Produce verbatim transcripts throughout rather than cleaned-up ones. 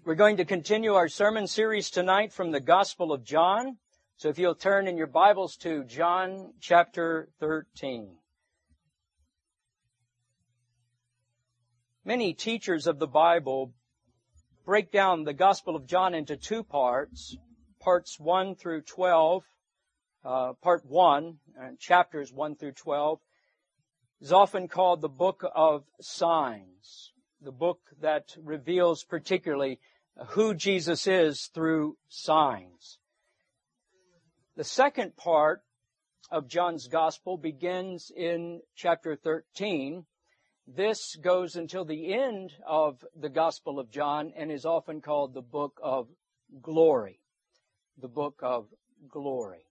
We're going to continue our sermon series tonight from the Gospel of John. So if you'll turn in your Bibles to John chapter thirteen. Many teachers of the Bible break down the Gospel of John into two parts, parts one through twelve. Uh, part one, uh, chapters one through twelve, is often called the book of signs, the book that reveals particularly who Jesus is through signs. The second part of John's Gospel begins in chapter thirteen. This goes until the end of the Gospel of John and is often called the book of glory. The book of glory.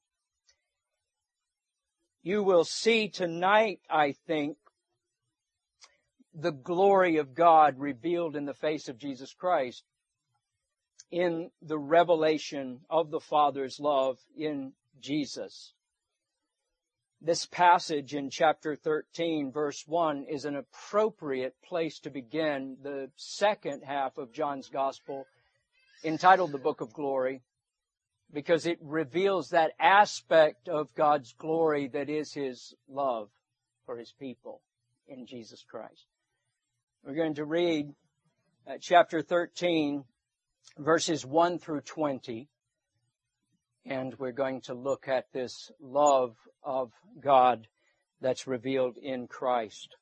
You will see tonight, I think, the glory of God revealed in the face of Jesus Christ in the revelation of the Father's love in Jesus. This passage in chapter thirteen, verse one, is an appropriate place to begin the second half of John's Gospel, entitled the Book of Glory, because it reveals that aspect of God's glory that is His love for His people in Jesus Christ. We're going to read uh, chapter thirteen, verses one through twenty, and we're going to look at this love of God that's revealed in Christ.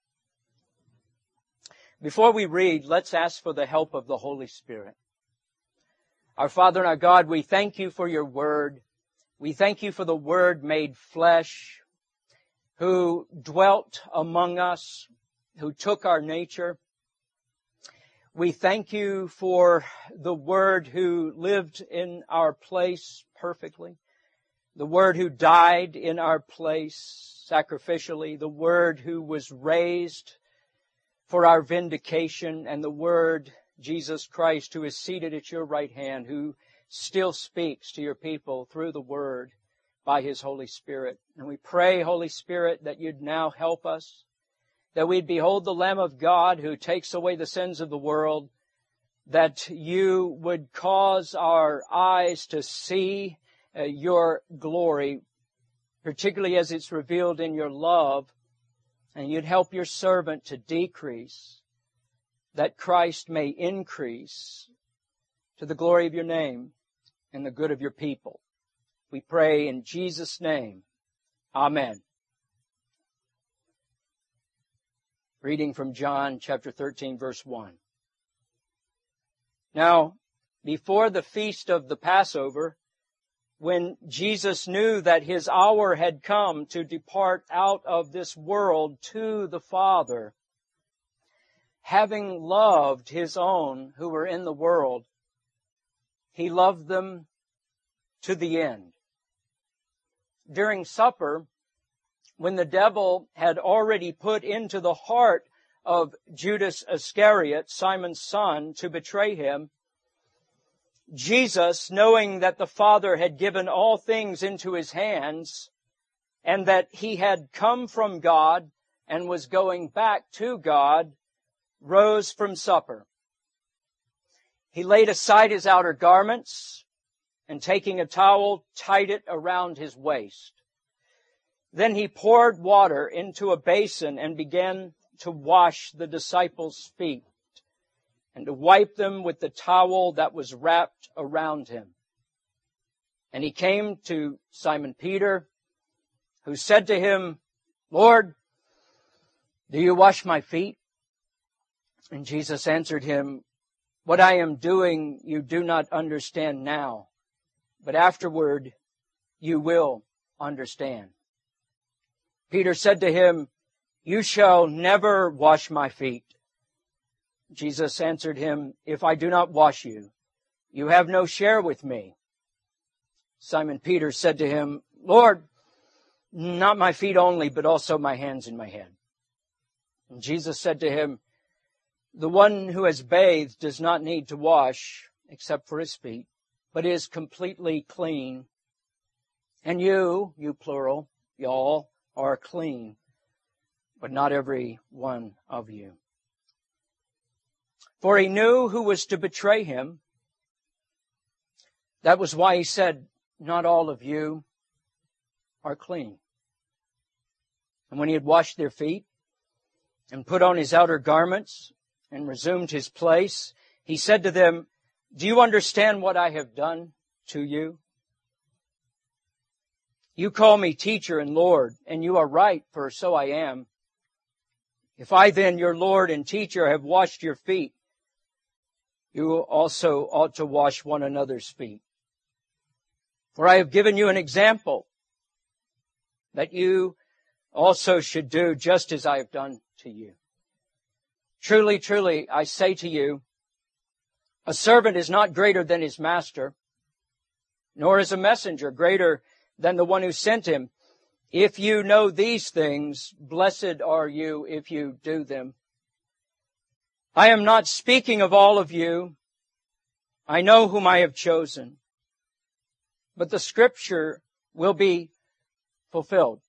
Before we read, let's ask for the help of the Holy Spirit. Our Father and our God, we thank You for Your Word. We thank You for the Word made flesh, who dwelt among us, who took our nature. We thank You for the Word who lived in our place perfectly, the Word who died in our place sacrificially, the Word who was raised for our vindication, and the Word, Jesus Christ, who is seated at Your right hand, who still speaks to Your people through the Word by His Holy Spirit. And we pray, Holy Spirit, that You'd now help us, that we'd behold the Lamb of God who takes away the sins of the world, that You would cause our eyes to see uh, Your glory, particularly as it's revealed in Your love, and You'd help Your servant to decrease, that Christ may increase to the glory of Your name and the good of Your people. We pray in Jesus' name. Amen. Reading from John chapter thirteen, verse one. Now, before the feast of the Passover, when Jesus knew that His hour had come to depart out of this world to the Father, having loved His own who were in the world, He loved them to the end. During supper, when the devil had already put into the heart of Judas Iscariot, Simon's son, to betray Him, Jesus, knowing that the Father had given all things into His hands, and that He had come from God and was going back to God, rose from supper. He laid aside His outer garments, and taking a towel, tied it around His waist. Then He poured water into a basin and began to wash the disciples' feet and to wipe them with the towel that was wrapped around Him. And He came to Simon Peter, who said to Him, "Lord, do You wash my feet?" And Jesus answered him, "What I am doing you do not understand now, but afterward you will understand." Peter said to Him, "You shall never wash my feet." Jesus answered him, "If I do not wash you, you have no share with me." Simon Peter said to Him, "Lord, not my feet only, but also my hands and my head." And Jesus said to him, "The one who has bathed does not need to wash except for his feet, but is completely clean. And you, you plural, y'all, are clean, but not every one of you." For He knew who was to betray Him, That was why he said, not all of you are clean. And when he had washed their feet and put on his outer garments and resumed his place, he said to them, do you understand what I have done to you? You call me teacher and Lord, and you are right, for so I am. If I then, your Lord and teacher, have washed your feet, you also ought to wash one another's feet. For I have given you an example that you also should do just as I have done to you. Truly, truly, I say to you, a servant is not greater than his master, nor is a messenger greater than the one who sent him. If you know these things, blessed are you if you do them. I am not speaking of all of you. I know whom I have chosen. But the scripture will be fulfilled.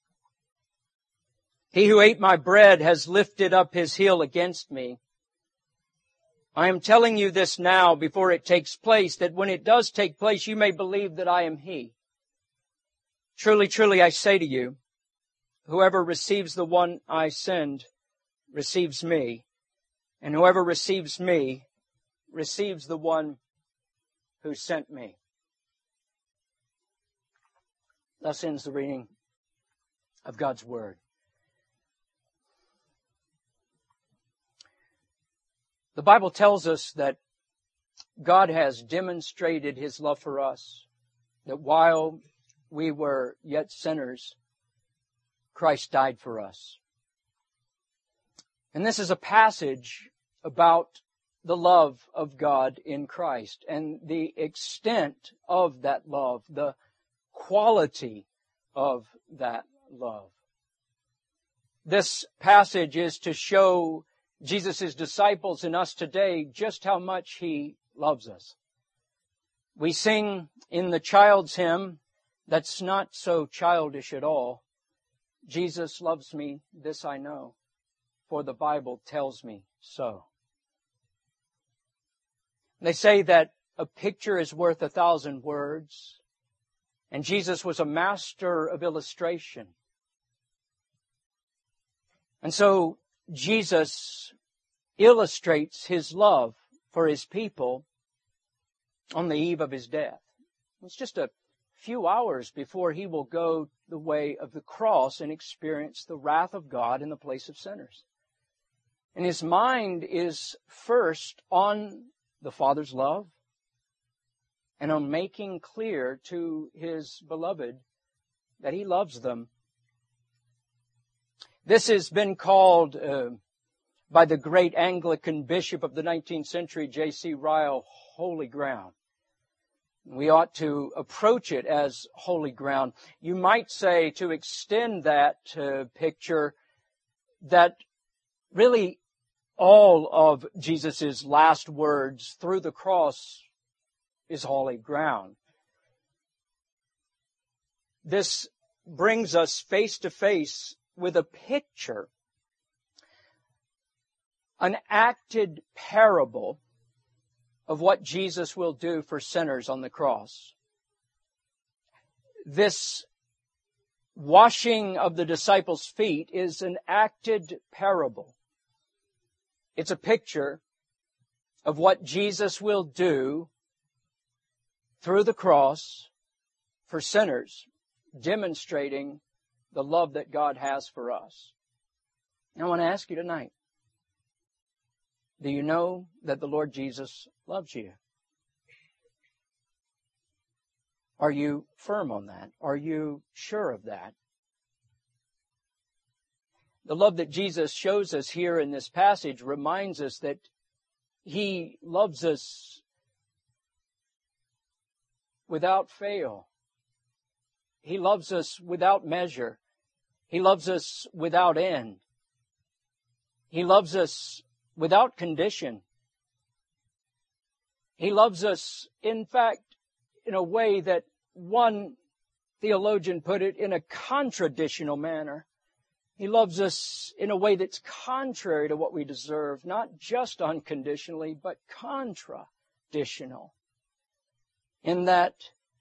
He who ate my bread has lifted up his heel against me. I am telling you this now before it takes place, that when it does take place, you may believe that I am he. Truly, truly, I say to you, whoever receives the one I send receives me, and whoever receives me receives the one who sent me. Thus ends the reading of God's Word. The Bible tells us that God has demonstrated His love for us, that while we were yet sinners, Christ died for us. And this is a passage about the love of God in Christ and the extent of that love, the quality of that love. This passage is to show Jesus' disciples and us today just how much He loves us. We sing in the child's hymn that's not so childish at all. Jesus loves me, this I know, for the Bible tells me so. They say that a picture is worth a thousand words, and Jesus was a master of illustration. And so Jesus illustrates His love for His people on the eve of His death. It's just a few hours before He will go the way of the cross and experience the wrath of God in the place of sinners. And His mind is first on the Father's love and on making clear to His beloved that He loves them. This has been called uh, by the great Anglican bishop of the nineteenth century, J C Ryle, holy ground. We ought to approach it as holy ground. You might say, to extend that uh, picture, that really all of Jesus' last words through the cross is holy ground. This brings us face to face with a picture, an acted parable of what Jesus will do for sinners on the cross. This washing of the disciples' feet is an acted parable. It's a picture of what Jesus will do through the cross for sinners, demonstrating the love that God has for us. And I want to ask you tonight, do you know that the Lord Jesus loves you? Are you firm on that? Are you sure of that? The love that Jesus shows us here in this passage reminds us that He loves us without fail. He loves us without measure. He loves us without end. He loves us without condition. He loves us, in fact, in a way that one theologian put it, in a contradictional manner. He loves us in a way that's contrary to what we deserve, not just unconditionally, but contraditional. in that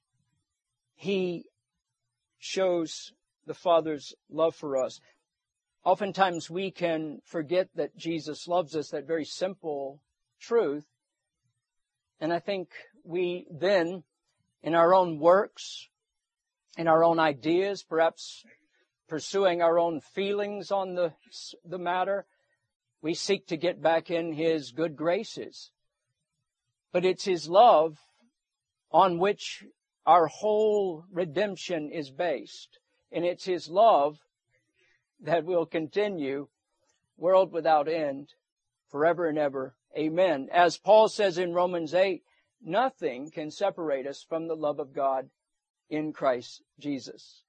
He shows the Father's love for us. Oftentimes we can forget that Jesus loves us, that very simple truth. And I think we then, in our own works, in our own ideas, perhaps pursuing our own feelings on the, the matter, we seek to get back in His good graces. But it's His love on which our whole redemption is based. And it's His love that will continue, world without end, forever and ever. Amen. As Paul says in Romans eight, nothing can separate us from the love of God in Christ Jesus.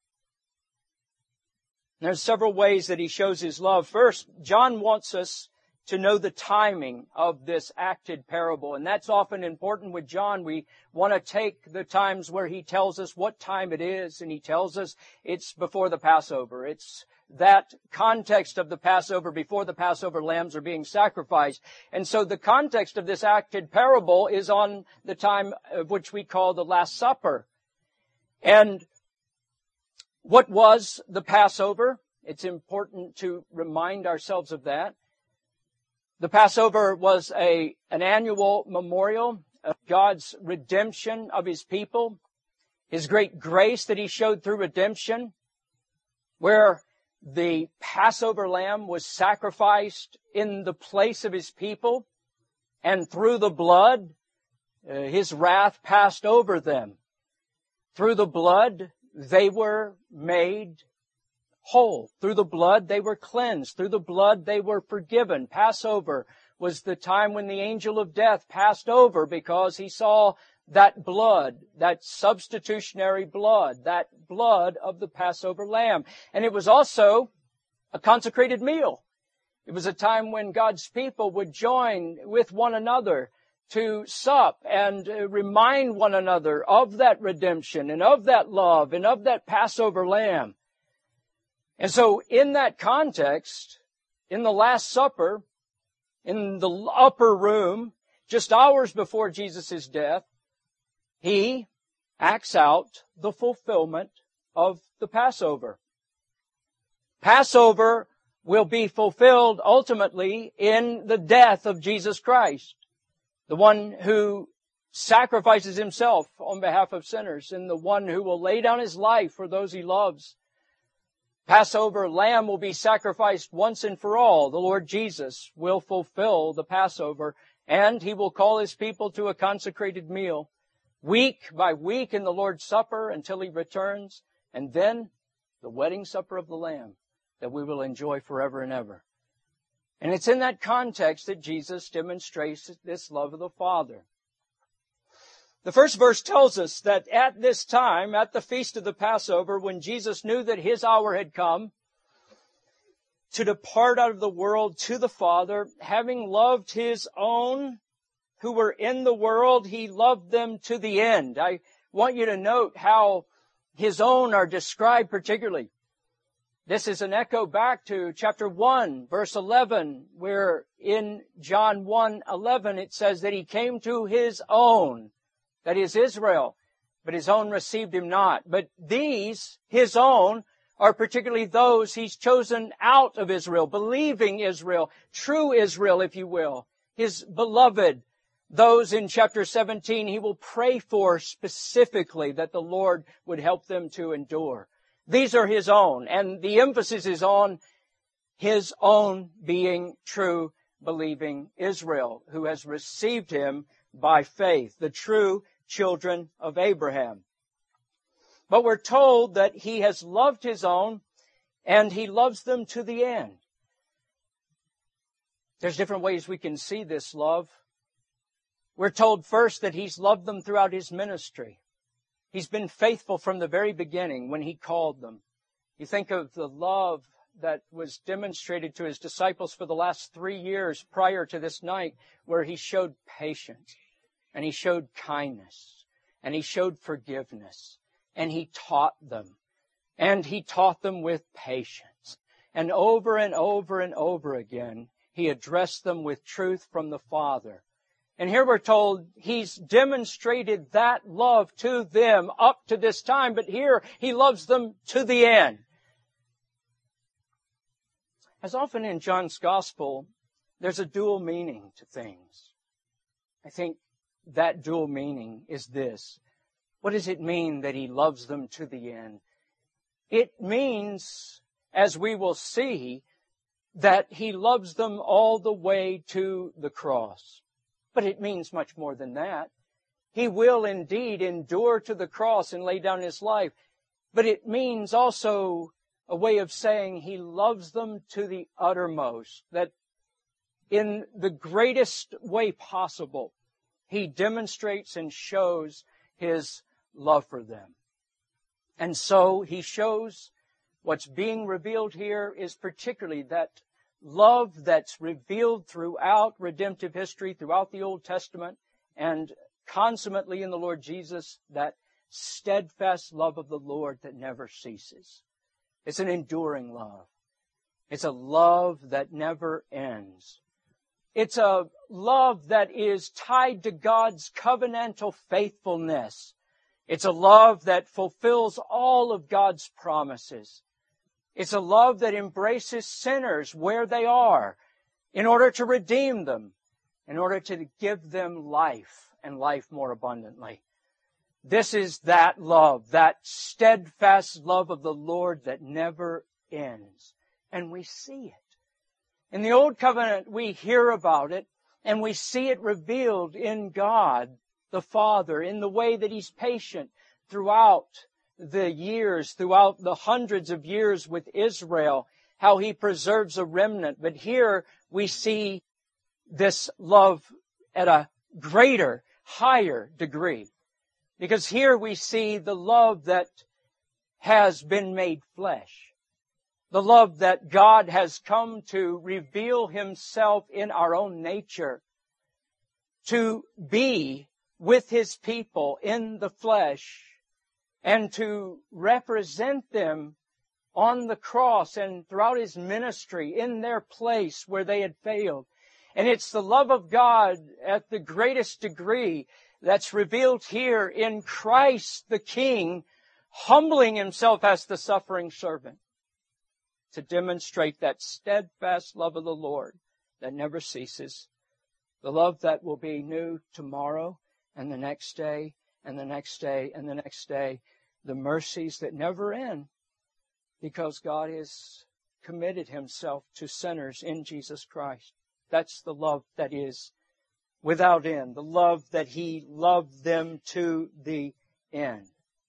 There's several ways that he shows his love. First, John wants us to know the timing of this acted parable. And that's often important with John. We want to take the times where he tells us what time it is, and he tells us it's before the Passover. It's that context of the Passover, before the Passover lambs are being sacrificed. And so the context of this acted parable is on the time of which we call the Last Supper. And what was the Passover? It's important to remind ourselves of that. The Passover was a, an annual memorial of God's redemption of His people, His great grace that He showed through redemption, where the Passover lamb was sacrificed in the place of His people, and through the blood, uh, His wrath passed over them. Through the blood, they were made whole. Through the blood, they were cleansed. Through the blood, they were forgiven. Passover was the time when the angel of death passed over because he saw that blood, that substitutionary blood, that blood of the Passover lamb. And it was also a consecrated meal. It was a time when God's people would join with one another to sup and remind one another of that redemption and of that love and of that Passover lamb. And so in that context, in the Last Supper, in the upper room, just hours before Jesus' death, He acts out the fulfillment of the Passover. Passover will be fulfilled ultimately in the death of Jesus Christ, the one who sacrifices Himself on behalf of sinners and the one who will lay down His life for those He loves. Passover lamb will be sacrificed once and for all. The Lord Jesus will fulfill the Passover, and He will call His people to a consecrated meal, week by week in the Lord's Supper until He returns, and then the wedding supper of the Lamb that we will enjoy forever and ever. And it's in that context that Jesus demonstrates this love of the Father. The first verse tells us that at this time, at the feast of the Passover, when Jesus knew that His hour had come to depart out of the world to the Father, having loved His own who were in the world, He loved them to the end. I want you to note how His own are described particularly. This is an echo back to chapter one, verse eleven, where in John one eleven it says that He came to His own, that is Israel, but His own received Him not. But these, His own, are particularly those He's chosen out of Israel, believing Israel, true Israel, if you will, His beloved. Those in chapter seventeen He will pray for specifically that the Lord would help them to endure. These are His own, and the emphasis is on His own being true, believing Israel, who has received Him by faith, the true children of Abraham. But we're told that He has loved His own, and He loves them to the end. There's different ways we can see this love. We're told first that He's loved them throughout His ministry. He's been faithful from the very beginning when He called them. You think of the love that was demonstrated to His disciples for the last three years prior to this night, where He showed patience, and He showed kindness, and He showed forgiveness, and He taught them, and He taught them with patience. And over and over and over again, He addressed them with truth from the Father. And here we're told He's demonstrated that love to them up to this time, but here He loves them to the end. As often in John's Gospel, there's a dual meaning to things. I think that dual meaning is this. What does it mean that He loves them to the end? It means, as we will see, that He loves them all the way to the cross. But it means much more than that. He will indeed endure to the cross and lay down His life. But it means also a way of saying He loves them to the uttermost, that in the greatest way possible, He demonstrates and shows His love for them. And so He shows what's being revealed here is particularly that love that's revealed throughout redemptive history, throughout the Old Testament, and consummately in the Lord Jesus, that steadfast love of the Lord that never ceases. It's an enduring love. It's a love that never ends. It's a love that is tied to God's covenantal faithfulness. It's a love that fulfills all of God's promises. It's a love that embraces sinners where they are in order to redeem them, in order to give them life and life more abundantly. This is that love, that steadfast love of the Lord that never ends. And we see it. In the Old Covenant, we hear about it, and we see it revealed in God, the Father, in the way that He's patient throughout the years, throughout the hundreds of years with Israel, how He preserves a remnant. But here we see this love at a greater, higher degree. Because here we see the love that has been made flesh. The love that God has come to reveal Himself in our own nature. To be with His people in the flesh. And to represent them on the cross and throughout His ministry in their place where they had failed. And it's the love of God at the greatest degree that's revealed here in Christ the King, humbling Himself as the suffering servant to demonstrate that steadfast love of the Lord that never ceases. The love that will be new tomorrow and the next day and the next day and the next day. The mercies that never end because God has committed Himself to sinners in Jesus Christ. That's the love that is without end. The love that He loved them to the end.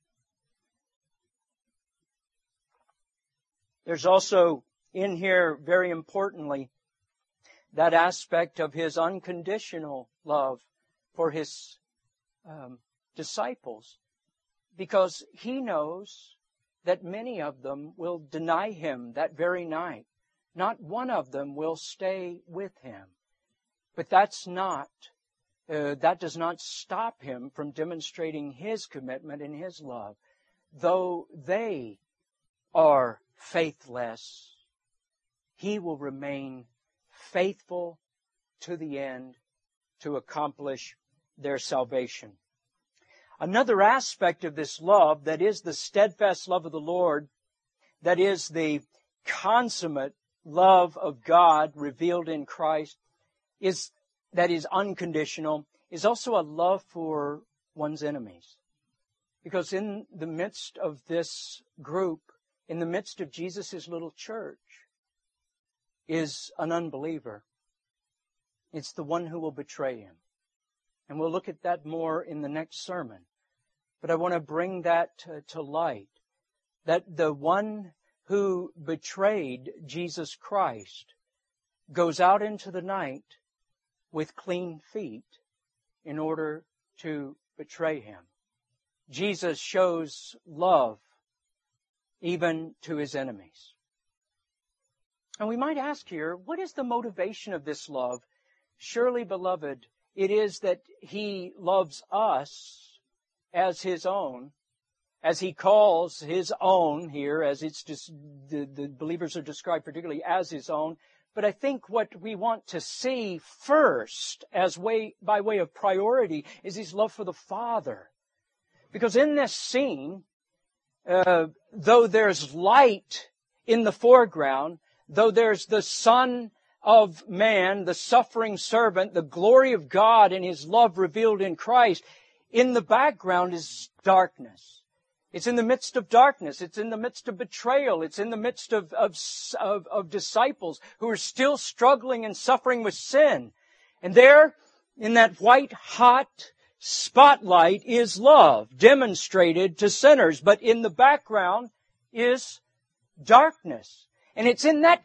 There's also in here, very importantly, that aspect of His unconditional love for His um, disciples. Because He knows that many of them will deny Him that very night. Not one of them will stay with Him. But that's not, uh, that does not stop Him from demonstrating His commitment and His love. Though they are faithless, He will remain faithful to the end to accomplish their salvation. Another aspect of this love that is the steadfast love of the Lord, that is the consummate love of God revealed in Christ, is that is unconditional, is also a love for one's enemies. Because in the midst of this group, in the midst of Jesus' little church, is an unbeliever. It's the one who will betray Him. And we'll look at that more in the next sermon. But I want to bring that to, to light. That the one who betrayed Jesus Christ goes out into the night with clean feet in order to betray Him. Jesus shows love even to His enemies. And we might ask here, what is the motivation of this love? Surely, beloved, it is that He loves us as His own, as He calls His own here, as it's just, the, the believers are described particularly as His own, But I think what we want to see first, as way by way of priority, is His love for the Father. Because in this scene, uh, though there's light in the foreground, though there's the Son of Man, the suffering servant, the glory of God and His love revealed in Christ, in the background is darkness. It's in the midst of darkness. It's in the midst of betrayal. It's in the midst of, of, of, of disciples who are still struggling and suffering with sin. And there, in that white hot spotlight, is love demonstrated to sinners. But in the background is darkness. And it's in that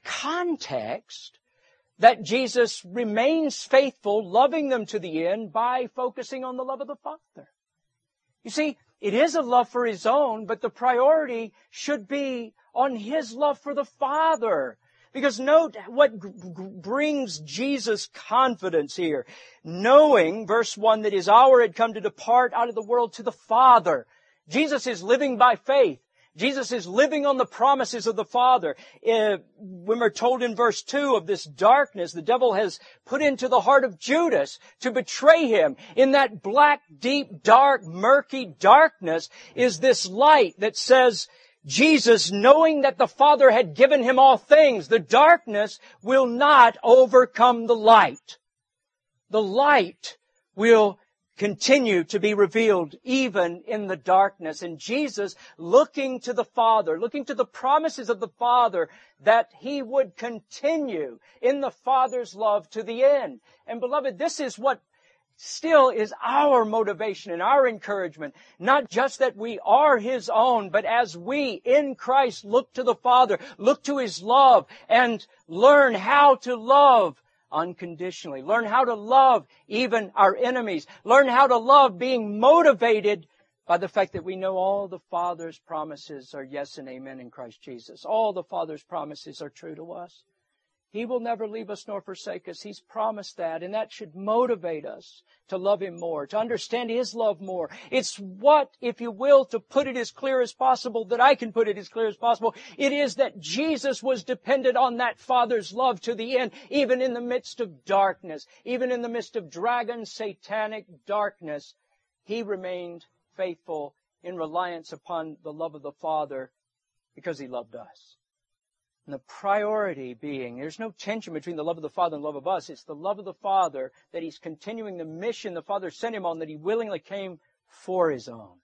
context that Jesus remains faithful, loving them to the end by focusing on the love of the Father. You see, it is a love for His own, but the priority should be on His love for the Father. Because note what g- g- brings Jesus confidence here. Knowing, verse one, that His hour had come to depart out of the world to the Father. Jesus is living by faith. Jesus is living on the promises of the Father. Uh, when we're told in verse two of this darkness, the devil has put into the heart of Judas to betray Him. In that black, deep, dark, murky darkness is this light that says, Jesus, knowing that the Father had given Him all things, the darkness will not overcome the light. The light will continue to be revealed even in the darkness. And Jesus, looking to the Father, looking to the promises of the Father, that He would continue in the Father's love to the end. And beloved, this is what still is our motivation and our encouragement. Not just that we are His own, but as we in Christ look to the Father, look to His love, and learn how to love unconditionally. Learn how to love even our enemies. Learn how to love being motivated by the fact that we know all the Father's promises are yes and amen in Christ Jesus. All the Father's promises are true to us. He will never leave us nor forsake us. He's promised that, and that should motivate us to love Him more, to understand His love more. It's what, if you will, to put it as clear as possible, that I can put it as clear as possible, it is that Jesus was dependent on that Father's love to the end, even in the midst of darkness, even in the midst of dragon, satanic darkness. He remained faithful in reliance upon the love of the Father because He loved us. And the priority being, there's no tension between the love of the Father and the love of us. It's the love of the Father that He's continuing the mission the Father sent Him on, that He willingly came for His own.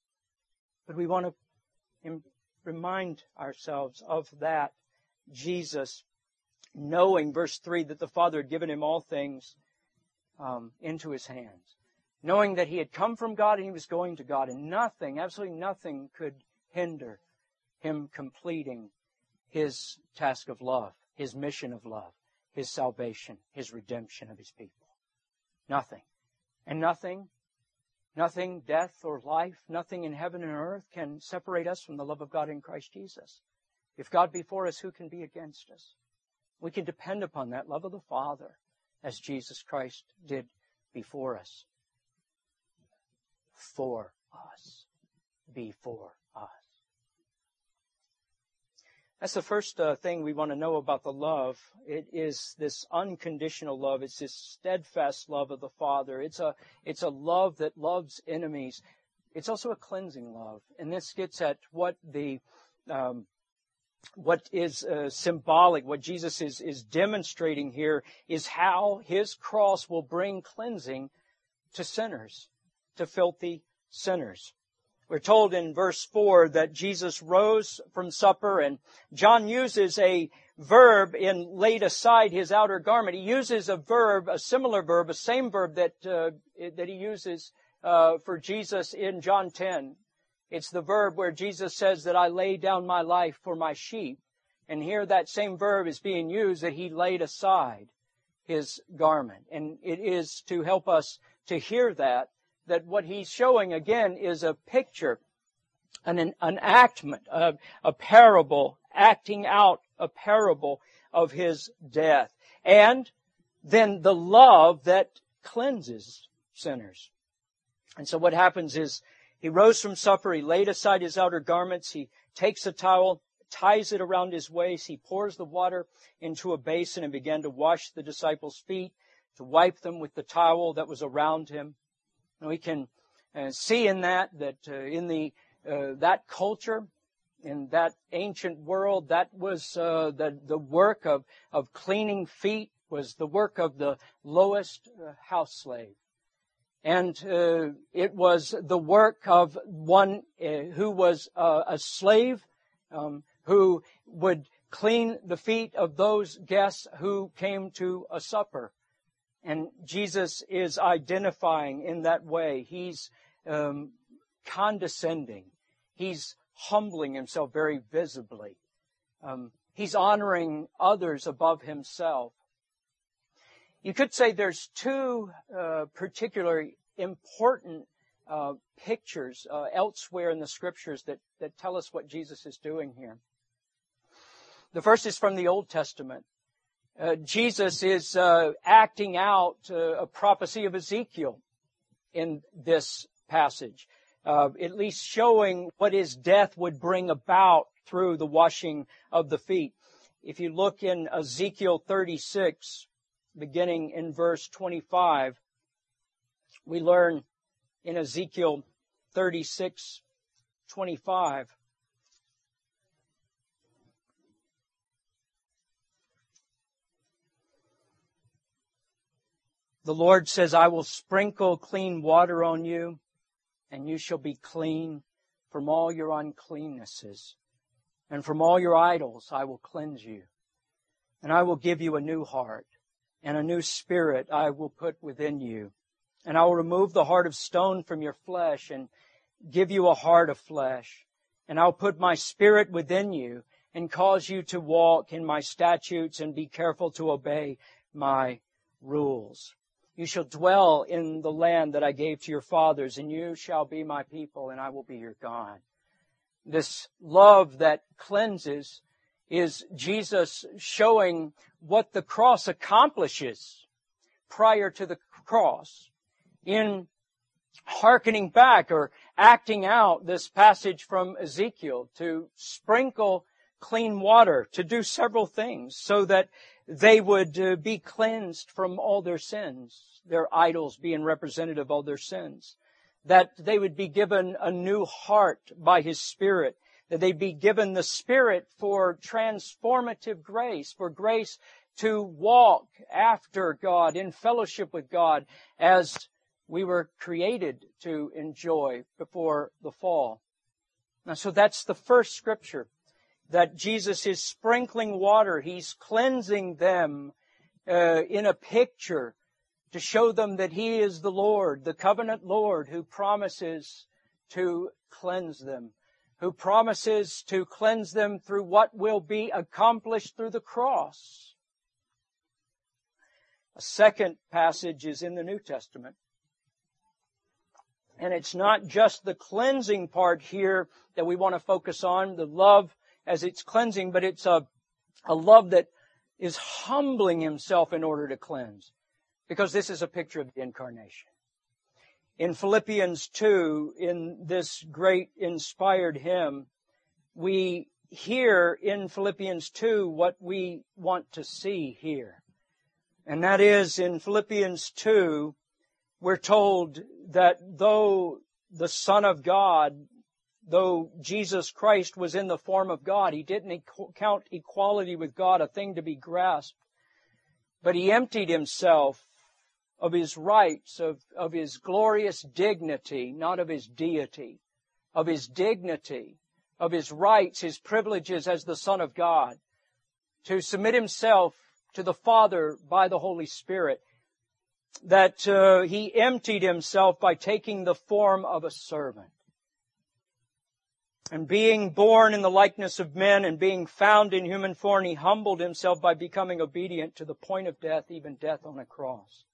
But we want to remind ourselves of that. Jesus, knowing, verse three, that the Father had given Him all things um, into His hands. Knowing that He had come from God and He was going to God. And nothing, absolutely nothing could hinder Him completing His task of love, His mission of love, His salvation, His redemption of His people. Nothing. And nothing, nothing, death or life, nothing in heaven and earth can separate us from the love of God in Christ Jesus. If God be for us, who can be against us? We can depend upon that love of the Father as Jesus Christ did before us. For us. Before us. That's the first uh, thing we want to know about the love. It is this unconditional love. It's this steadfast love of the Father. It's a, it's a love that loves enemies. It's also a cleansing love. And this gets at what the, um, what is uh, symbolic, what Jesus is, is demonstrating here is how His cross will bring cleansing to sinners, to filthy sinners. We're told in verse four that Jesus rose from supper, and John uses a verb in laid aside His outer garment. He uses a verb, a similar verb, a same verb that uh, that He uses uh, for Jesus in John ten. It's the verb where Jesus says that I lay down my life for my sheep. And here that same verb is being used, that He laid aside His garment. And it is to help us to hear that, that what He's showing again is a picture, an, an enactment, a, a parable, acting out a parable of His death. And then the love that cleanses sinners. And so what happens is He rose from supper, He laid aside His outer garments, He takes a towel, ties it around his waist. He pours the water into a basin and began to wash the disciples' feet, to wipe them with the towel that was around him. And we can uh, see in that, that uh, in the uh, that culture, in that ancient world, that was uh, the, the work of, of cleaning feet was the work of the lowest uh, house slave. And uh, it was the work of one uh, who was uh, a slave, um, who would clean the feet of those guests who came to a supper. And Jesus is identifying in that way. He's um, condescending. He's humbling himself very visibly. Um, he's honoring others above himself. You could say there's two uh, particularly important uh, pictures uh, elsewhere in the Scriptures that, that tell us what Jesus is doing here. The first is from the Old Testament. Uh, Jesus is uh, acting out uh, a prophecy of Ezekiel in this passage, uh, at least showing what his death would bring about through the washing of the feet. If you look in Ezekiel thirty-six, beginning in verse twenty-five, we learn in Ezekiel thirty-six, twenty-five, the Lord says, I will sprinkle clean water on you, and you shall be clean from all your uncleannesses. And from all your idols I will cleanse you. And I will give you a new heart, and a new spirit I will put within you. And I will remove the heart of stone from your flesh, and give you a heart of flesh. And I will put my spirit within you, and cause you to walk in my statutes, and be careful to obey my rules. You shall dwell in the land that I gave to your fathers, and you shall be my people, and I will be your God. This love that cleanses is Jesus showing what the cross accomplishes prior to the cross in hearkening back or acting out this passage from Ezekiel to sprinkle clean water, to do several things so that they would uh, be cleansed from all their sins, their idols being representative of their sins, that they would be given a new heart by His Spirit, that they'd be given the Spirit for transformative grace, for grace to walk after God, in fellowship with God, as we were created to enjoy before the fall. Now, so that's the first scripture, that Jesus is sprinkling water. He's cleansing them uh, in a picture to show them that He is the Lord, the covenant Lord, who promises to cleanse them, who promises to cleanse them through what will be accomplished through the cross. A second passage is in the New Testament. And it's not just the cleansing part here that we want to focus on, the love as it's cleansing, but it's a, a love that is humbling Himself in order to cleanse. Because this is a picture of the incarnation. In Philippians two, in this great inspired hymn, we hear in Philippians two what we want to see here. And that is, in Philippians two, we're told that though the Son of God, though Jesus Christ was in the form of God, He didn't count equality with God a thing to be grasped, but He emptied Himself of His rights, of, of His glorious dignity, not of His deity, of His dignity, of His rights, His privileges as the Son of God, to submit Himself to the Father by the Holy Spirit, that uh, He emptied Himself by taking the form of a servant. And being born in the likeness of men and being found in human form, He humbled Himself by becoming obedient to the point of death, even death on a cross.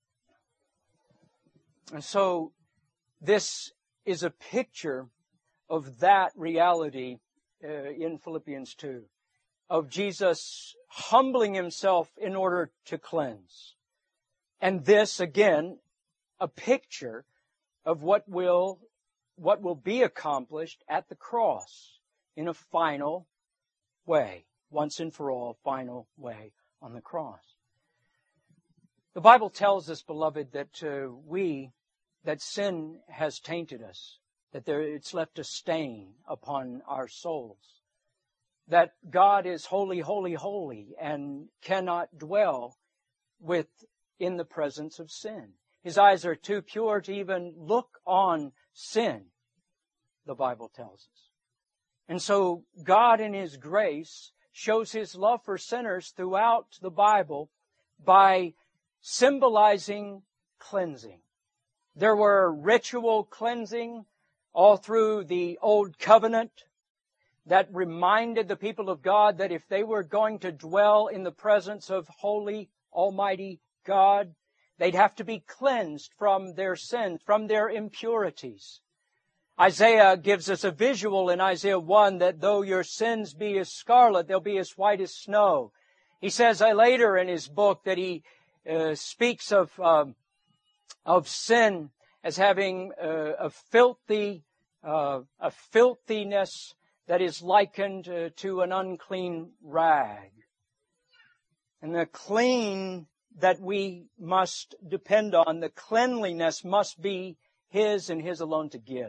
And so this is a picture of that reality uh, in Philippians two, of Jesus humbling Himself in order to cleanse. And this, again, a picture of what will, what will be accomplished at the cross in a final way, once and for all, final way on the cross. The Bible tells us, beloved, that uh, we, that sin has tainted us, that there, it's left a stain upon our souls, that God is holy, holy, holy, and cannot dwell with in the presence of sin. His eyes are too pure to even look on sin, the Bible tells us. And so God in His grace shows His love for sinners throughout the Bible by symbolizing cleansing. There were ritual cleansing all through the Old Covenant that reminded the people of God that if they were going to dwell in the presence of holy, almighty God, they'd have to be cleansed from their sins, from their impurities. Isaiah gives us a visual in Isaiah one that though your sins be as scarlet, they'll be as white as snow. He says uh, later in his book that he uh, speaks of uh, of sin as having uh, a filthy uh, a filthiness that is likened uh, to an unclean rag. And the clean that we must depend on, the cleanliness must be His and His alone to give.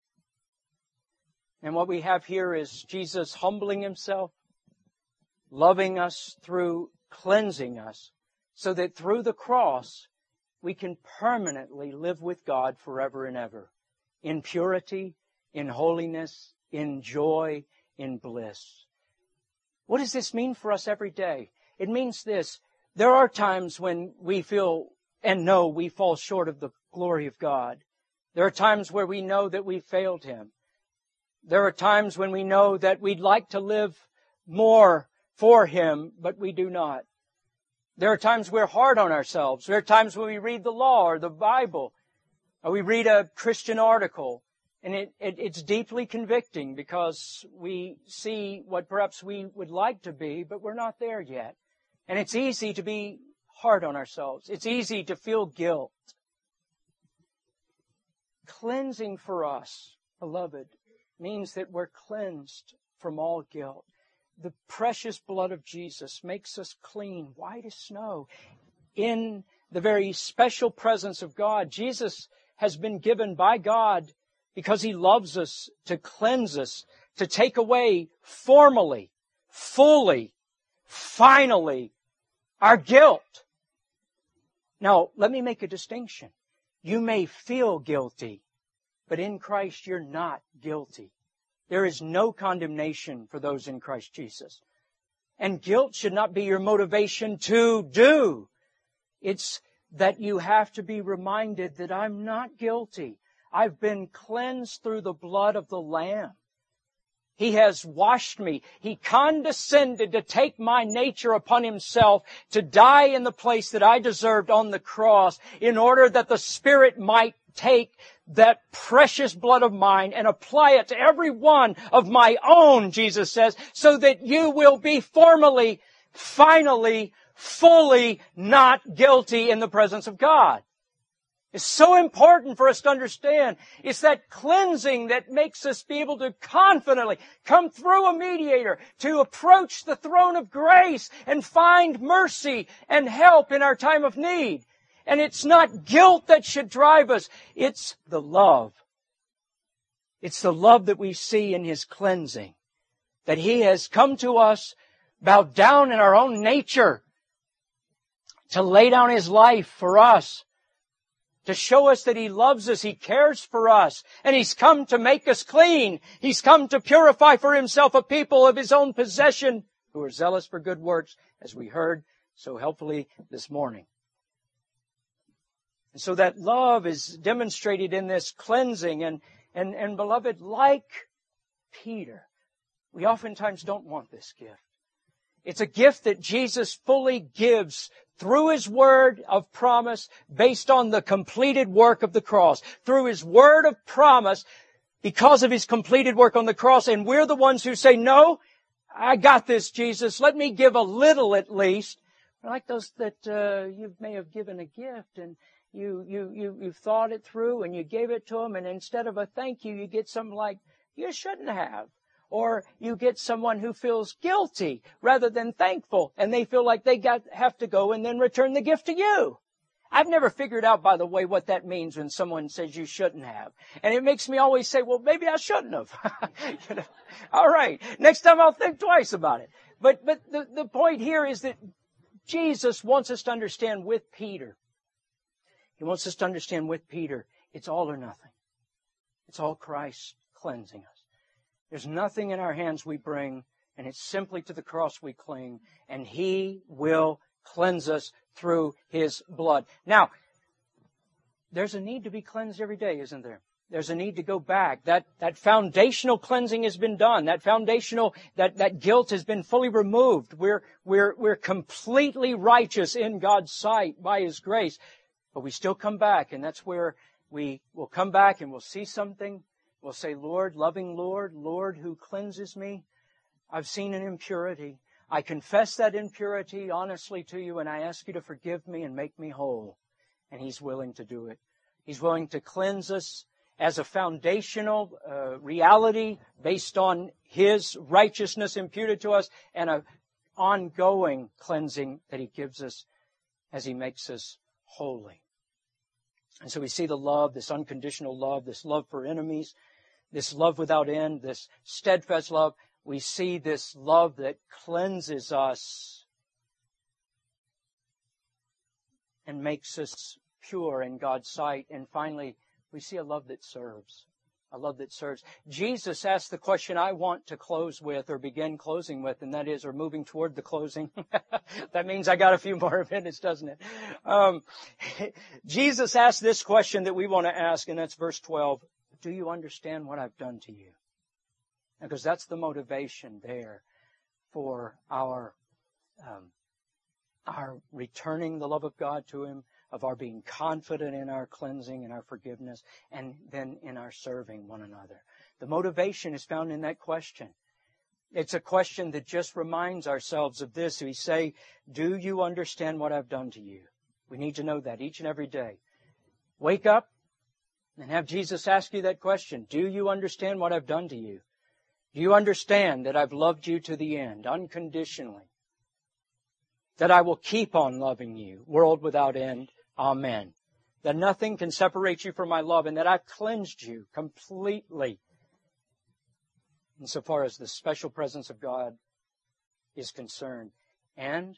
And what we have here is Jesus humbling Himself, loving us through cleansing us, so that through the cross we can permanently live with God forever and ever, in purity, in holiness, in joy, in bliss. What does this mean for us every day? It means this. There are times when we feel and know we fall short of the glory of God. There are times where we know that we failed Him. There are times when we know that we'd like to live more for Him, but we do not. There are times we're hard on ourselves. There are times when we read the law or the Bible, or we read a Christian article, and it, it, it's deeply convicting because we see what perhaps we would like to be, but we're not there yet. And it's easy to be hard on ourselves. It's easy to feel guilt. Cleansing for us, beloved, means that we're cleansed from all guilt. The precious blood of Jesus makes us clean, white as snow. In the very special presence of God, Jesus has been given by God because He loves us to cleanse us, to take away formally, fully, finally, our guilt. Now, let me make a distinction. You may feel guilty, but in Christ you're not guilty. There is no condemnation for those in Christ Jesus. And guilt should not be your motivation to do. It's that you have to be reminded that I'm not guilty. I've been cleansed through the blood of the Lamb. He has washed me. He condescended to take my nature upon Himself, to die in the place that I deserved on the cross, in order that the Spirit might take that precious blood of mine and apply it to every one of my own, Jesus says, so that you will be formally, finally, fully not guilty in the presence of God. It's so important for us to understand. It's that cleansing that makes us be able to confidently come through a mediator to approach the throne of grace and find mercy and help in our time of need. And it's not guilt that should drive us. It's the love. It's the love that we see in His cleansing. That He has come to us, bowed down in our own nature, to lay down His life for us, to show us that He loves us, He cares for us, and He's come to make us clean. He's come to purify for Himself a people of His own possession who are zealous for good works, as we heard so helpfully this morning. And so that love is demonstrated in this cleansing. And, and, and beloved, like Peter, we oftentimes don't want this gift. It's a gift that Jesus fully gives through His word of promise based on the completed work of the cross. Through His word of promise because of His completed work on the cross. And we're the ones who say, no, I got this, Jesus. Let me give a little at least. Like those that uh, you may have given a gift and You, you, you, you thought it through and you gave it to them, and instead of a thank you, you get something like, you shouldn't have. Or you get someone who feels guilty rather than thankful, and they feel like they got, have to go and then return the gift to you. I've never figured out, by the way, what that means when someone says you shouldn't have. And it makes me always say, well, maybe I shouldn't have. You know? All right. Next time I'll think twice about it. But, but the, the point here is that Jesus wants us to understand with Peter. He wants us to understand with Peter, it's all or nothing. It's all Christ cleansing us. There's nothing in our hands we bring, and it's simply to the cross we cling, and He will cleanse us through His blood. Now, there's a need to be cleansed every day, isn't there? There's a need to go back. That, that foundational cleansing has been done. That foundational, that, that guilt has been fully removed. We're, we're, we're completely righteous in God's sight by His grace. But we still come back, and that's where we will come back and we'll see something. We'll say, Lord, loving Lord, Lord who cleanses me, I've seen an impurity. I confess that impurity honestly to you, and I ask you to forgive me and make me whole. And He's willing to do it. He's willing to cleanse us as a foundational uh, reality based on His righteousness imputed to us, and an ongoing cleansing that He gives us as He makes us holy. And so we see the love, this unconditional love, this love for enemies, this love without end, this steadfast love. We see this love that cleanses us and makes us pure in God's sight. And finally, we see a love that serves, a love that serves. Jesus asked the question I want to close with or begin closing with, and that is, or moving toward the closing. That means I got a few more minutes, doesn't it? Um, Jesus asked this question that we want to ask, and that's verse twelve. Do you understand what I've done to you? Because that's the motivation there for our um, our returning the love of God to Him, of our being confident in our cleansing and our forgiveness, and then in our serving one another. The motivation is found in that question. It's a question that just reminds ourselves of this. We say, do you understand what I've done to you? We need to know that each and every day. Wake up and have Jesus ask you that question. Do you understand what I've done to you? Do you understand that I've loved you to the end, unconditionally? That I will keep on loving you, world without end. Amen. That nothing can separate you from my love, and that I've cleansed you completely insofar as the special presence of God is concerned. And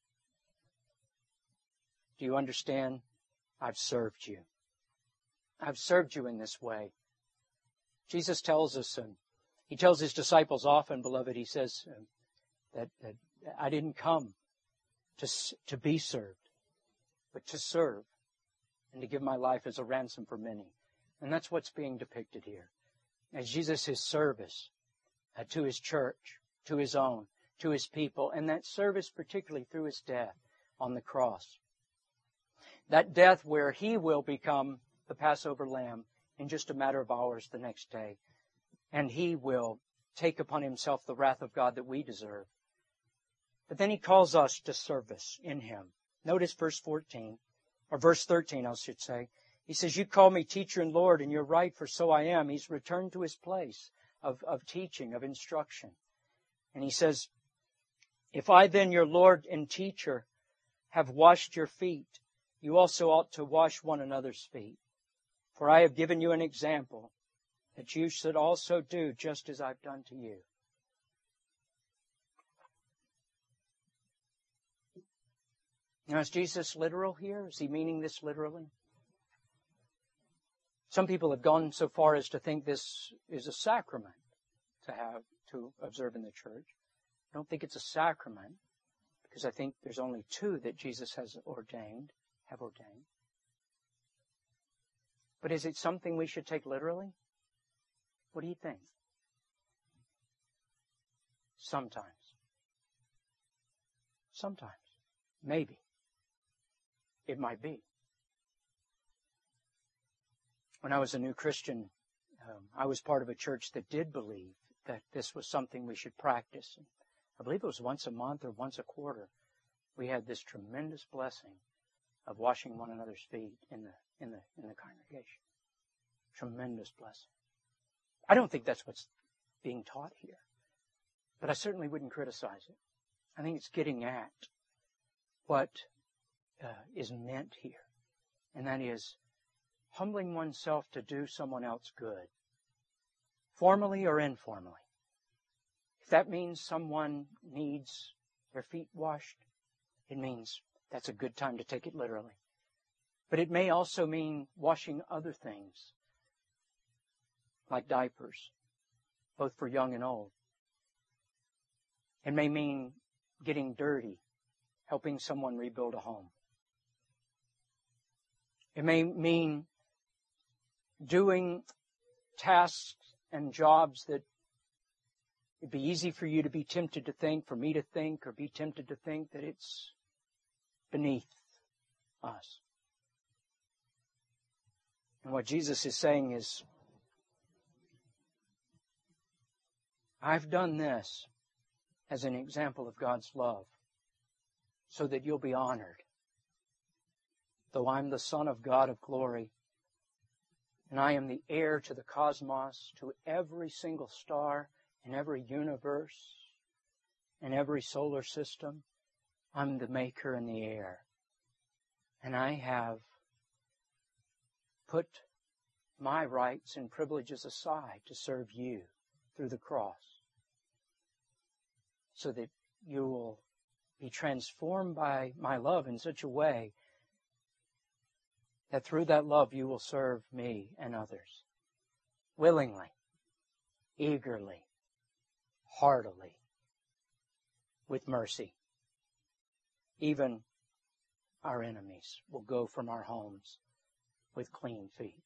do you understand? I've served you. I've served you in this way. Jesus tells us, and He tells His disciples often, beloved, He says uh, that, that I didn't come to, to be served, but to serve and to give my life as a ransom for many. And that's what's being depicted here. As Jesus, His service uh, to His church, to His own, to His people, and that service particularly through His death on the cross. That death where He will become the Passover lamb in just a matter of hours the next day. And He will take upon Himself the wrath of God that we deserve. But then He calls us to service in Him. Notice verse fourteen, or verse thirteen, I should say. He says, you call me teacher and Lord, and you're right, for so I am. He's returned to His place of, of teaching, of instruction. And He says, if I then, your Lord and teacher, have washed your feet, you also ought to wash one another's feet. For I have given you an example, that you should also do just as I've done to you. Now, is Jesus literal here? Is He meaning this literally? Some people have gone so far as to think this is a sacrament to have, to observe in the church. I don't think it's a sacrament, because I think there's only two that Jesus has ordained, have ordained. But is it something we should take literally? What do you think? Sometimes. Sometimes. Maybe. It might be. When I was a new Christian, um, I was part of a church that did believe that this was something we should practice. And I believe it was once a month or once a quarter. We had this tremendous blessing of washing one another's feet in the in the in the congregation. Tremendous blessing. I don't think that's what's being taught here. But I certainly wouldn't criticize it. I think it's getting at what uh, is meant here. And that is humbling oneself to do someone else good, formally or informally. If that means someone needs their feet washed, it means that's a good time to take it literally. But it may also mean washing other things, like diapers, both for young and old. It may mean getting dirty, helping someone rebuild a home. It may mean doing tasks and jobs that it'd be easy for you to be tempted to think, for me to think, or be tempted to think that it's beneath us. And what Jesus is saying is, I've done this as an example of God's love so that you'll be honored. Though I'm the Son of God of glory, and I am the heir to the cosmos, to every single star in every universe, in every solar system, I'm the maker and the heir. And I have put my rights and privileges aside to serve you through the cross, so that you will be transformed by my love in such a way that through that love you will serve me and others willingly, eagerly, heartily, with mercy. Even our enemies will go from our homes with clean feet.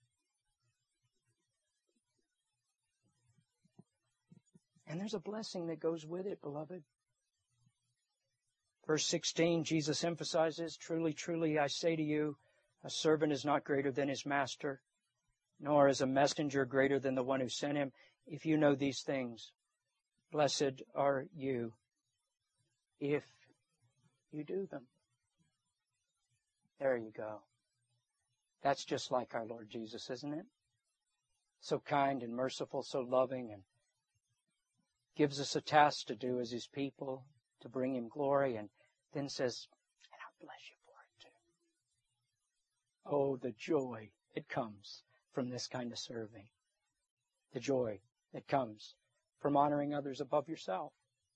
And there's a blessing that goes with it, beloved. Verse sixteen, Jesus emphasizes, truly, truly, I say to you, a servant is not greater than his master, nor is a messenger greater than the one who sent him. If you know these things, blessed are you if you do them. There you go. That's just like our Lord Jesus, isn't it? So kind and merciful, so loving, and gives us a task to do as His people, to bring Him glory, and then says, and I'll bless you for it too. Oh, the joy that comes from this kind of serving. The joy that comes from honoring others above yourself.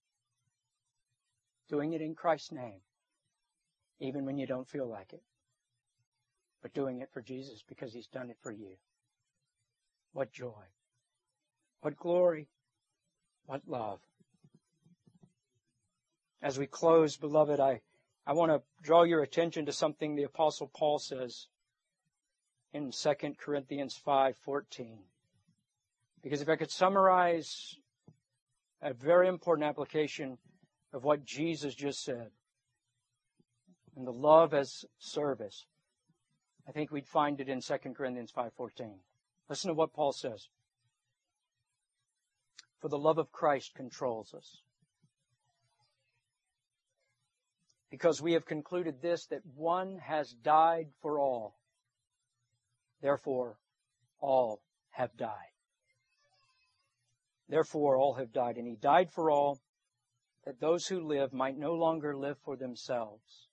Doing it in Christ's name, even when you don't feel like it. But doing it for Jesus because He's done it for you. What joy. What glory. What love. As we close, beloved, I, I want to draw your attention to something the Apostle Paul says in Second Corinthians five fourteen. Because if I could summarize a very important application of what Jesus just said, and the love as service, I think we'd find it in Second Corinthians five fourteen. Listen to what Paul says. For the love of Christ controls us. Because we have concluded this, that one has died for all. Therefore, all have died. Therefore, all have died. And He died for all, that those who live might no longer live for themselves,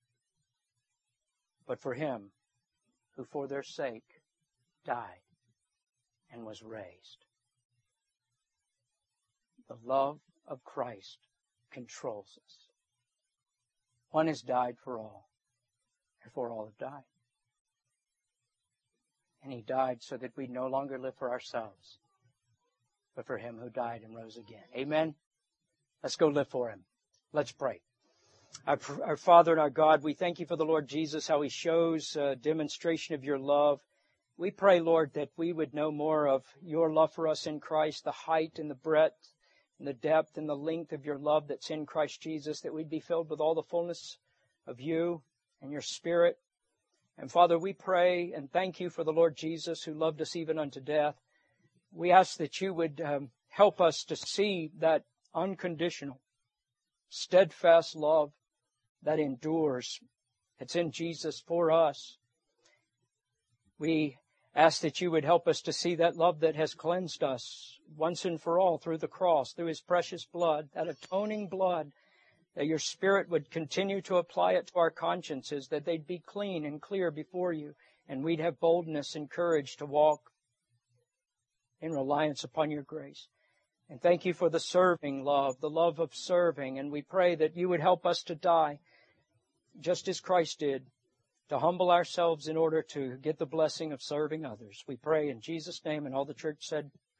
but for Him who for their sake died and was raised. The love of Christ controls us. One has died for all. Therefore, all have died. And He died so that we no longer live for ourselves, but for Him who died and rose again. Amen? Let's go live for Him. Let's pray. Our, our Father and our God, we thank You for the Lord Jesus, how He shows a demonstration of Your love. We pray, Lord, that we would know more of Your love for us in Christ, the height and the breadth and the depth and the length of Your love that's in Christ Jesus, that we'd be filled with all the fullness of You and Your Spirit. And Father, we pray and thank You for the Lord Jesus who loved us even unto death. We ask that You would um, help us to see that unconditional, steadfast love that endures. It's in Jesus for us. We Ask that you would help us to see that love that has cleansed us once and for all through the cross, through His precious blood, that atoning blood, that your Spirit would continue to apply it to our consciences, that they'd be clean and clear before you, and we'd have boldness and courage to walk in reliance upon your grace. And thank you for the serving love, the love of serving, and we pray that you would help us to die just as Christ did, to humble ourselves in order to get the blessing of serving others. We pray in Jesus' name, and all the church said,